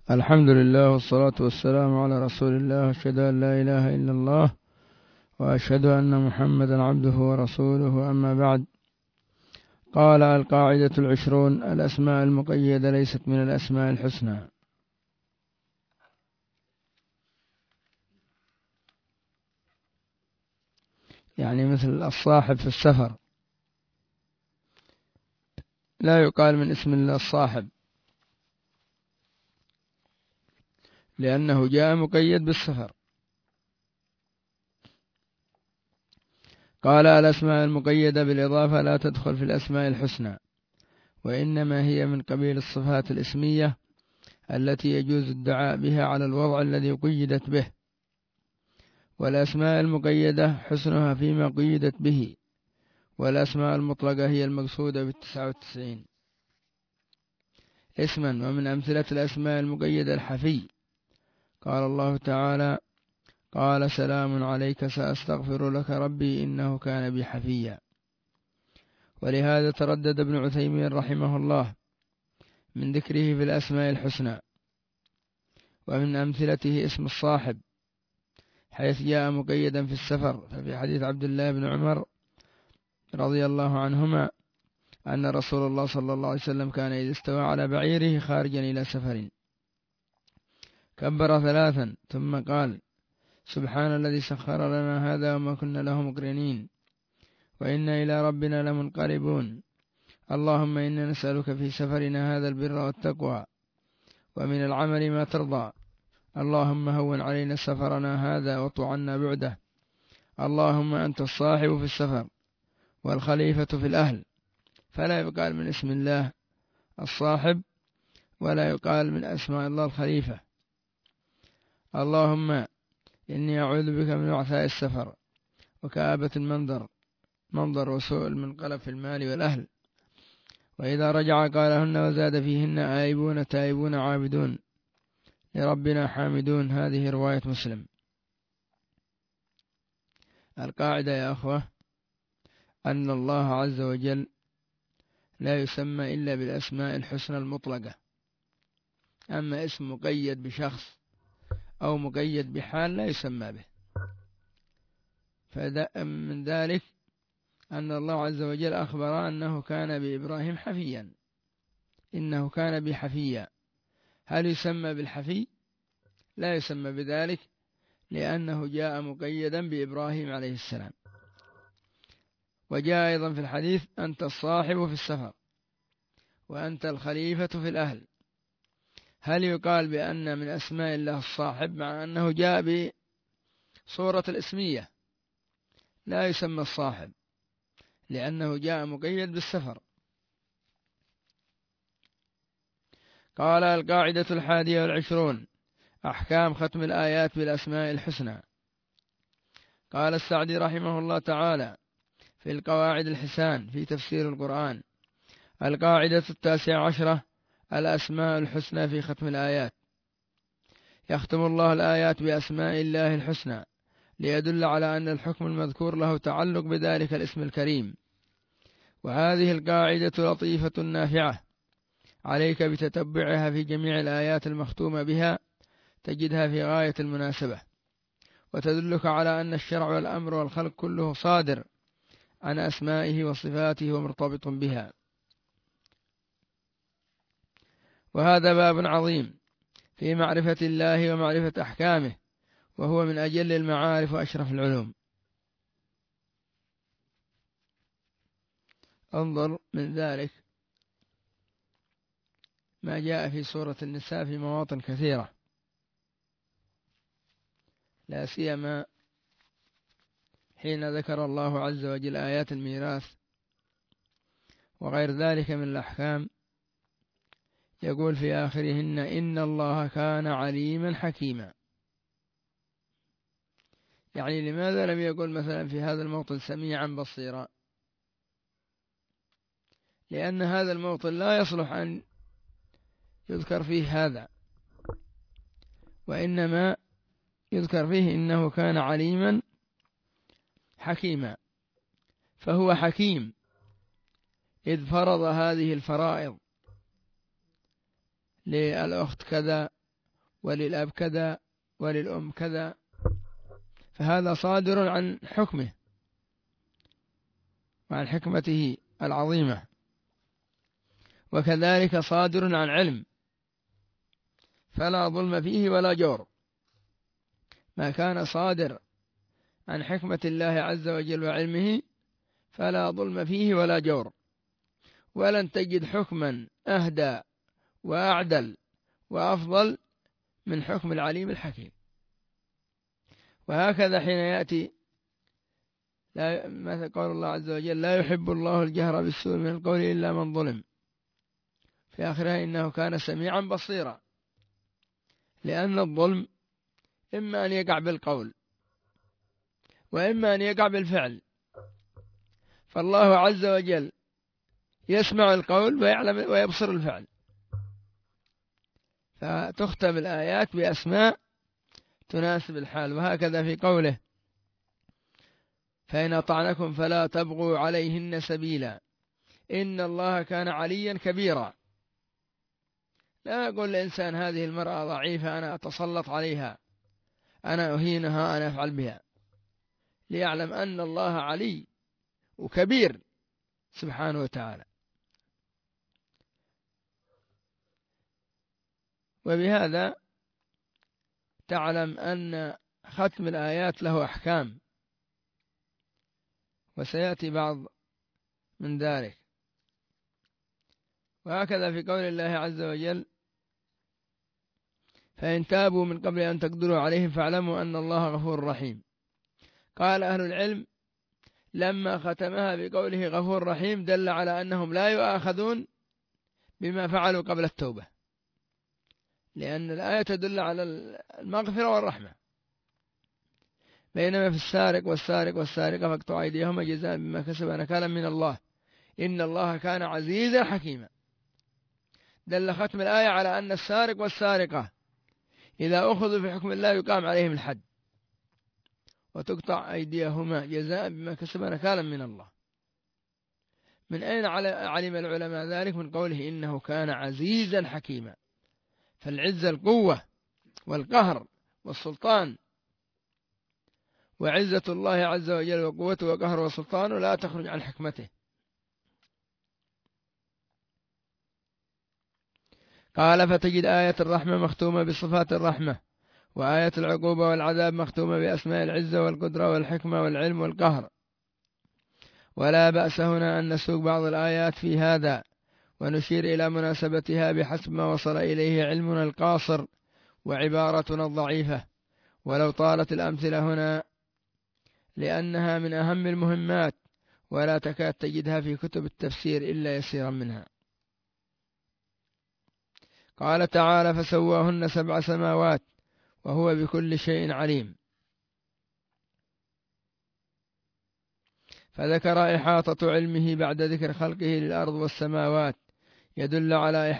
الحمد لله والصلاة والسلام على رسول الله، أشهد أن لا إله إلا الله وأشهد أن محمدا عبده ورسوله، أما بعد. قال: القاعدة 20: الأسماء المقيدة ليست من الأسماء الحسنى. يعني مثل الصاحب في السفر لا يقال من اسم الله الصاحب، لأنه جاء مقيد بالسفر. قال: الأسماء المقيدة بالإضافة لا تدخل في الأسماء الحسنى، وإنما هي من قبيل الصفات الاسمية التي يجوز الدعاء بها على الوضع الذي قيدت به. والأسماء المقيدة حسنها فيما قيدت به، والأسماء المطلقة هي المقصودة ب99 اسما. ومن أمثلة الأسماء المقيدة الحفي، قال الله تعالى: قال: سلام عليك سأستغفر لك ربي إنه كان بي حفيا. ولهذا تردد ابن عثيمين رحمه الله من ذكره في الأسماء الحسنى. ومن أمثلته اسم الصاحب، حيث جاء مقيدا في السفر، ففي حديث عبد الله بن عمر رضي الله عنهما أن رسول الله صلى الله عليه وسلم كان إذا استوى على بعيره خارجا إلى سفر كبر 3 ثم قال: سبحان الذي سخر لنا هذا وما كنا له مقرنين وإنا إلى ربنا لمنقلبون. اللهم إنا نسألك في سفرنا هذا البر والتقوى ومن العمل ما ترضى. اللهم هون علينا سفرنا هذا واطو عنا بعده. اللهم أنت الصاحب في السفر والخليفة في الأهل. فلا يقال من اسم الله الصاحب ولا يقال من أسماء الله الخليفة. اللهم إني أعوذ بك من وعثاء السفر وكآبة المنظر وسوء المنقلب في المال والأهل. وإذا رجع قالهن وزاد فيهن: آيبون تائبون عابدون لربنا حامدون. هذه رواية مسلم. القاعدة يا أخوة أن الله عز وجل لا يسمى إلا بالأسماء الحسنى المطلقة. أما اسم مقيد بشخص أو مقيد بحال لا يسمى به. فمن ذلك أن الله عز وجل أخبر أنه كان بإبراهيم حفيا، إنه كان بحفيا. هل يسمى بالحفي؟ لا يسمى بذلك، لأنه جاء مقيدا بإبراهيم عليه السلام. وجاء أيضا في الحديث: أنت الصاحب في السفر وأنت الخليفة في الأهل. هل يقال بأن من أسماء الله الصاحب مع أنه جاء بصورة الاسمية؟ لا يسمى الصاحب لأنه جاء مقيد بالسفر. قال: القاعدة 21: أحكام ختم الآيات بالأسماء الحسنى. قال السعدي رحمه الله تعالى في القواعد الحسان في تفسير القرآن: القاعدة 19: الأسماء الحسنى في ختم الآيات. يختم الله الآيات بأسماء الله الحسنى ليدل على أن الحكم المذكور له تعلق بذلك الاسم الكريم. وهذه القاعدة لطيفة نافعة، عليك بتتبعها في جميع الآيات المختومة بها، تجدها في غاية المناسبة، وتدلك على أن الشرع والأمر والخلق كله صادر عن أسمائه وصفاته ومرتبط بها. وهذا باب عظيم في معرفة الله ومعرفة أحكامه، وهو من أجل المعارف وأشرف العلوم. انظر من ذلك ما جاء في سورة النساء في مواطن كثيرة، لا سيما حين ذكر الله عز وجل آيات الميراث وغير ذلك من الأحكام، يقول في آخرهن: إن الله كان عليما حكيما. يعني لماذا لم يقل مثلا في هذا الموطن سميعا بصيرا؟ لأن هذا الموطن لا يصلح أن يذكر فيه هذا، وإنما يذكر فيه إنه كان عليما حكيما. فهو حكيم إذ فرض هذه الفرائض للأخت كذا وللأب كذا وللأم كذا، فهذا صادر عن حكمه وعن حكمته العظيمة، وكذلك صادر عن علم، فلا ظلم فيه ولا جور. ما كان صادر عن حكمة الله عز وجل وعلمه فلا ظلم فيه ولا جور، ولن تجد حكما أهدى وأعدل وأفضل من حكم العليم الحكيم. وهكذا حين يأتي مثل قول الله عز وجل: لا يحب الله الجهر بالسوء من القول إلا من ظلم، في آخرها: إنه كان سميعا بصيرا. لأن الظلم إما أن يقع بالقول وإما أن يقع بالفعل، فالله عز وجل يسمع القول ويعلم ويبصر الفعل، فتختم الآيات بأسماء تناسب الحال. وهكذا في قوله: فإن أطعنكم فلا تبغوا عليهن سبيلا إن الله كان عليا كبيرا. لا يقول الإنسان هذه المرأة ضعيفة أنا أتسلط عليها، أنا أهينها، أنا أفعل بها، ليعلم أن الله علي وكبير سبحانه وتعالى. وبهذا تعلم أن ختم الآيات له أحكام، وسيأتي بعض من ذلك. وهكذا في قول الله عز وجل: فإن تابوا من قبل أن تقدروا عليهم فاعلموا أن الله غفور رحيم. قال أهل العلم: لما ختمها بقوله غفور رحيم دل على أنهم لا يؤاخذون بما فعلوا قبل التوبة، لأن الآية تدل على المغفرة والرحمة. بينما في السارق والسارقة فاقطعوا أيديهما جزاء بما كسبا نكالا من الله إن الله كان عزيزا حكيما. دل ختم الآية على أن السارق والسارقة إذا أخذوا في حكم الله يقام عليهم الحد وتقطع أيديهما جزاء بما كسبا نكالا من الله. من أين علم العلماء ذلك؟ من قوله إنه كان عزيزا حكيما. فالعزة القوة والقهر والسلطان، وعزة الله عز وجل وقوته وقهره وسلطانه لا تخرج عن حكمته. قال: فتجد آية الرحمة مختومة بصفات الرحمة، وآية العقوبة والعذاب مختومة بأسماء العزة والقدرة والحكمة والعلم والقهر. ولا بأس هنا أن نسوق بعض الآيات في هذا ونشير إلى مناسبتها بحسب ما وصل إليه علمنا القاصر وعبارتنا الضعيفة، ولو طالت الأمثلة هنا لأنها من أهم المهمات، ولا تكاد تجدها في كتب التفسير إلا يسيرا منها. قال تعالى: فسواهن 7 سماوات وهو بكل شيء عليم. فذكر إحاطة علمه بعد ذكر خلقه للأرض والسماوات يدل على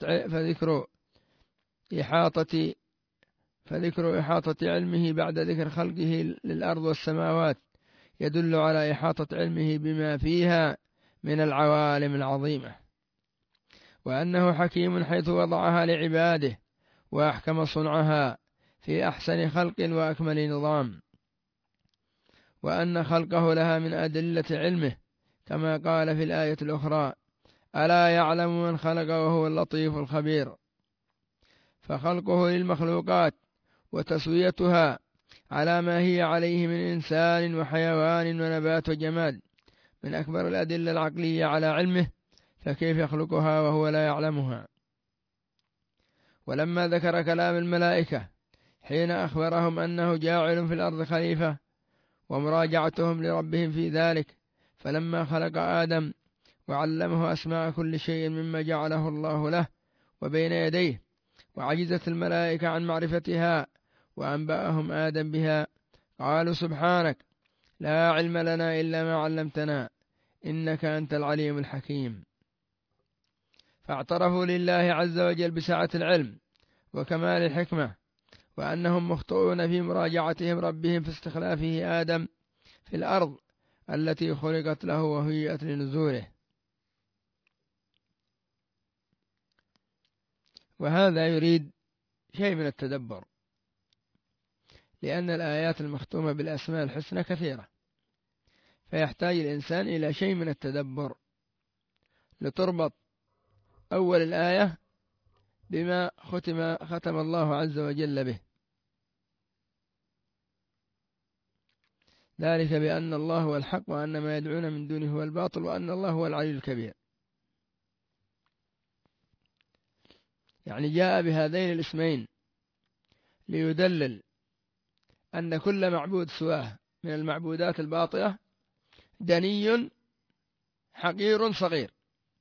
فذكر إحاطة علمه بعد ذكر خلقه للأرض والسماوات يدل على إحاطة علمه بما فيها من العوالم العظيمة، وأنه حكيم حيث وضعها لعباده وأحكم صنعها في أحسن خلق وأكمل نظام، وأن خلقه لها من أدلة علمه كما قال في الآية الأخرى: ألا يعلم من خلق وهو اللطيف الخبير. فخلقه للمخلوقات وتسويتها على ما هي عليه من إنسان وحيوان ونبات وجماد من أكبر الأدلة العقلية على علمه، فكيف يخلقها وهو لا يعلمها؟ ولما ذكر كلام الملائكة حين أخبرهم أنه جاعل في الأرض خليفة ومراجعتهم لربهم في ذلك، فلما خلق آدم وعلمه أسماء كل شيء مما جعله الله له وبين يديه، وعجزت الملائكة عن معرفتها وأنبأهم آدم بها، قالوا: سبحانك لا علم لنا إلا ما علمتنا إنك أنت العليم الحكيم. فاعترفوا لله عز وجل بسعة العلم وكمال الحكمة، وأنهم مخطئون في مراجعتهم ربهم في استخلافه آدم في الأرض التي خلقت له وهيئت لنزوله. وهذا يريد شيء من التدبر، لأن الآيات المختومة بالأسماء الحسنى كثيرة، فيحتاج الإنسان إلى شيء من التدبر لتربط أول الآية بما ختم الله عز وجل به، ذلك بأن الله هو الحق وأن ما يدعون من دونه هو الباطل وأن الله هو العلي الكبير. يعني جاء بهذين الاسمين ليدلل أن كل معبود سواه من المعبودات الباطلة دني حقير صغير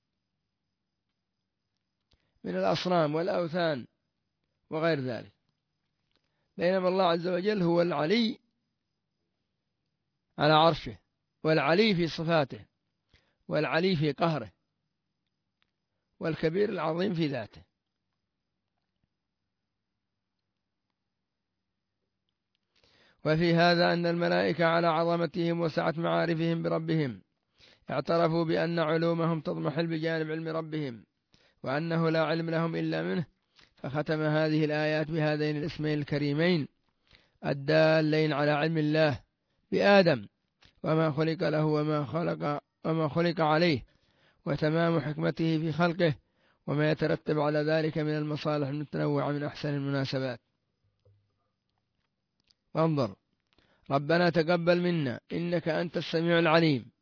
من الأصنام والأوثان وغير ذلك، بينما الله عز وجل هو العلي على عرشه، والعلي في صفاته، والعلي في قهره، والكبير العظيم في ذاته. وفي هذا أن الملائكة على عظمتهم وسعة معارفهم بربهم اعترفوا بأن علومهم تضمحل بجانب علم ربهم، وأنه لا علم لهم إلا منه، فختم هذه الآيات بهذين الاسمين الكريمين الدالين على علم الله بآدم وما خلق له وما خلق عليه، وتمام حكمته في خلقه، وما يترتب على ذلك من المصالح المتنوعة من أحسن المناسبات. وانظر: ربنا تقبل منا إنك أنت السميع العليم،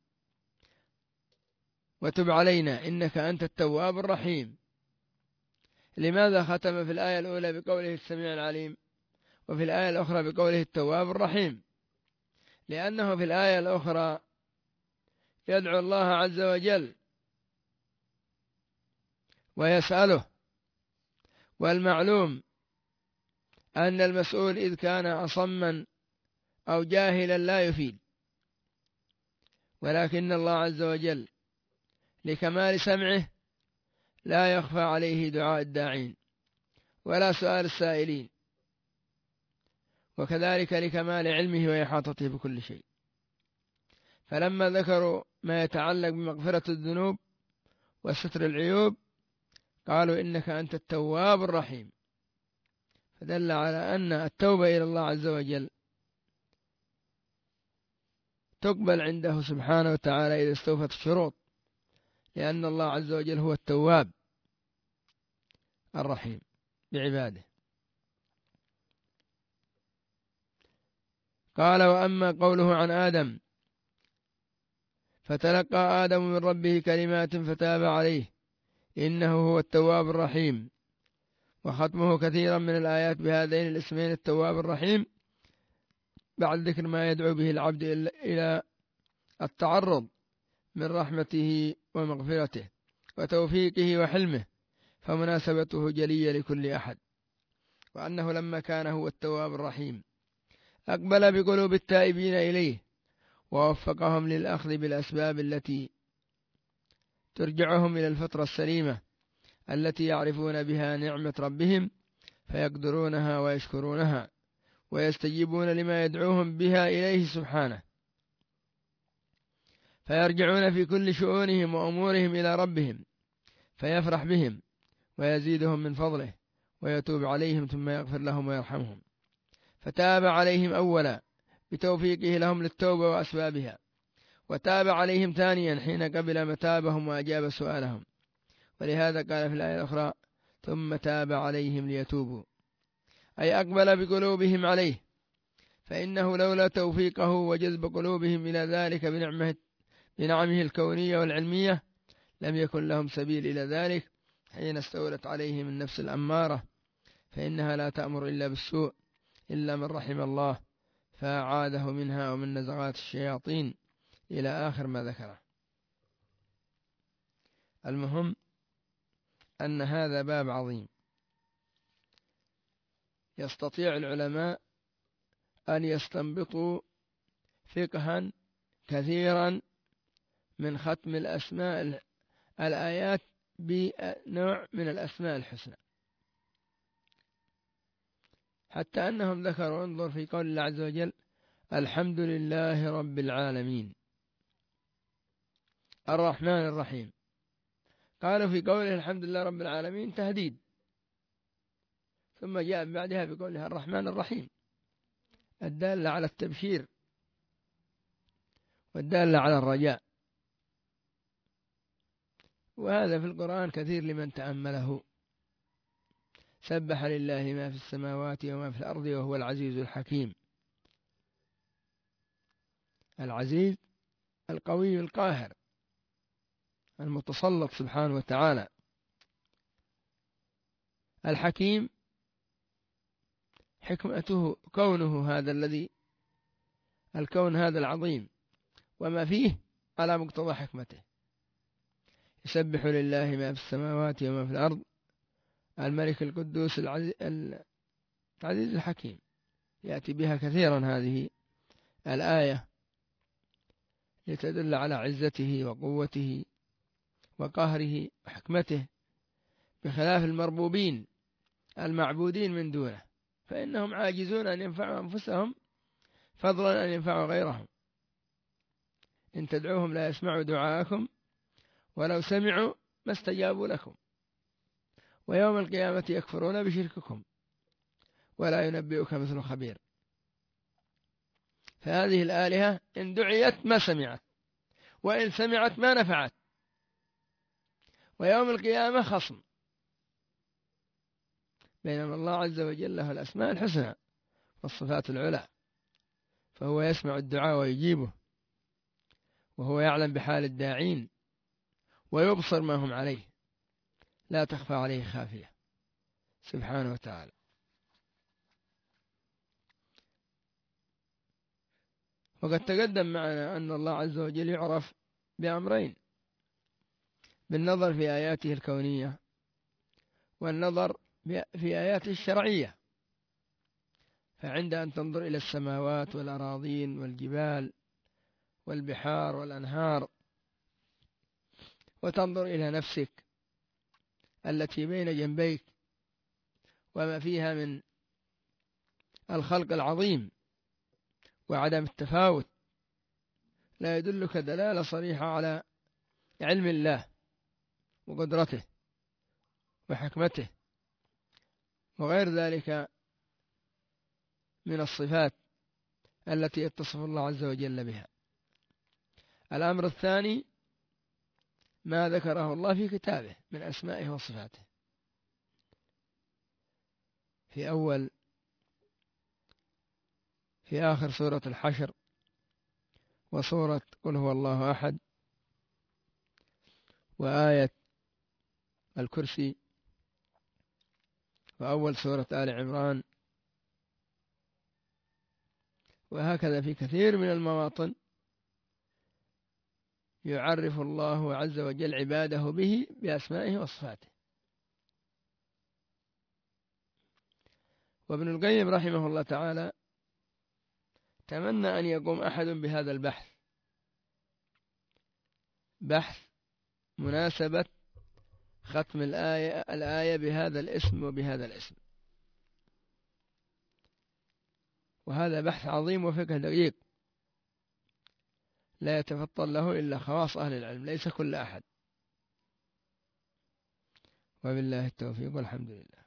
وتب علينا إنك أنت التواب الرحيم. لماذا ختم في الآية الأولى بقوله السميع العليم وفي الآية الأخرى بقوله التواب الرحيم؟ لأنه في الآية الأخرى يدعو الله عز وجل ويسأله، والمعلوم أن المسؤول إذ كان أصما أو جاهلا لا يفيد، ولكن الله عز وجل لكمال سمعه لا يخفى عليه دعاء الداعين ولا سؤال السائلين، وكذلك لكمال علمه وإحاطته بكل شيء. فلما ذكروا ما يتعلق بمغفرة الذنوب وستر العيوب قالوا إنك أنت التواب الرحيم، فدل على أن التوبة إلى الله عز وجل تقبل عنده سبحانه وتعالى إذا استوفت الشروط، لأن الله عز وجل هو التواب الرحيم بعباده. قال: وأما قوله عن آدم فتلقى آدم من ربه كلمات فتاب عليه إنه هو التواب الرحيم، وختمه كثيرا من الآيات بهذين الاسمين التواب الرحيم بعد ذكر ما يدعو به العبد إلى التعرض من رحمته ومغفرته وتوفيقه وحلمه، فمناسبته جلية لكل أحد، وأنه لما كان هو التواب الرحيم أقبل بقلوب التائبين إليه ووفقهم للأخذ بالأسباب التي ترجعهم إلى الفطرة السليمة التي يعرفون بها نعمة ربهم فيقدرونها ويشكرونها ويستجيبون لما يدعوهم بها إليه سبحانه، فيرجعون في كل شؤونهم وأمورهم إلى ربهم فيفرح بهم ويزيدهم من فضله ويتوب عليهم ثم يغفر لهم ويرحمهم. فتاب عليهم أولا بتوفيقه لهم للتوبة وأسبابها، وتاب عليهم ثانيا حين قبل متابهم وأجاب سؤالهم، ولهذا قال في الآية الأخرى: ثم تاب عليهم ليتوبوا، أي أقبل بقلوبهم عليه، فإنه لولا توفيقه وجذب قلوبهم إلى ذلك بنعمه الكونية والعلمية لم يكن لهم سبيل إلى ذلك حين استولت عليهم النفس الأمارة، فإنها لا تأمر إلا بالسوء إلا من رحم الله فأعاده منها ومن نزغات الشياطين إلى آخر ما ذكره. المهم أن هذا باب عظيم يستطيع العلماء أن يستنبطوا فقها كثيرا من ختم الآيات بنوع من الأسماء الحسنى، حتى أنهم ذكروا: انظر في قول الله عز وجل: الحمد لله رب العالمين الرحمن الرحيم. قالوا في قوله الحمد لله رب العالمين تهديد، ثم جاء بعدها بقولها الرحمن الرحيم، الدالة على التبشير والدالة على الرجاء. وهذا في القرآن كثير لمن تأمله. سبح لله ما في السماوات وما في الأرض وهو العزيز الحكيم. العزيز القوي القاهر المتسلط سبحانه وتعالى. الحكيم حكمته كونه هذا الكون هذا العظيم وما فيه على مقتضى حكمته. يسبح لله ما في السماوات وما في الأرض الملك القدوس العزيز الحكيم. يأتي بها كثيرا هذه الآية لتدل على عزته وقوته وقهره وحكمته، بخلاف المربوبين المعبودين من دونه، فإنهم عاجزون أن ينفعوا أنفسهم فضلا أن ينفعوا غيرهم. إن تدعوهم لا يسمعوا دعاءكم ولو سمعوا ما استجابوا لكم، ويوم القيامة يكفرون بشرككم ولا ينبئك مثل خبير. فهذه الآلهة إن دعيت ما سمعت، وإن سمعت ما نفعت، ويوم القيامة خصم. بينما الله عز وجل له الأسماء الحسنى والصفات العلى، فهو يسمع الدعاء ويجيبه، وهو يعلم بحال الداعين ويبصر ما هم عليه، لا تخفى عليه خافية سبحانه وتعالى. وقد تقدم معنا أن الله عز وجل يعرف بأمرين: بالنظر في آياته الكونية، والنظر في آياته الشرعية. فعند أن تنظر إلى السماوات والأراضين والجبال والبحار والأنهار، وتنظر إلى نفسك التي بين جنبيك وما فيها من الخلق العظيم وعدم التفاوت، لا يدلك دلالة صريحة على علم الله وقدرته وحكمته وغير ذلك من الصفات التي يتصف الله عز وجل بها. الأمر الثاني ما ذكره الله في كتابه من أسمائه وصفاته. في آخر سورة الحشر وسورة قل هو الله أحد وآية الكرسي وأول سورة آل عمران، وهكذا في كثير من المواطن يعرف الله عز وجل عباده به بأسمائه وصفاته. وابن القيم رحمه الله تعالى تمنى أن يقوم أحد بهذا البحث، بحث مناسبة ختم الآية بهذا الاسم وبهذا الاسم. وهذا بحث عظيم وفقه دقيق لا يتفطن له إلا خواص أهل العلم، ليس كل أحد. وبالله التوفيق والحمد لله.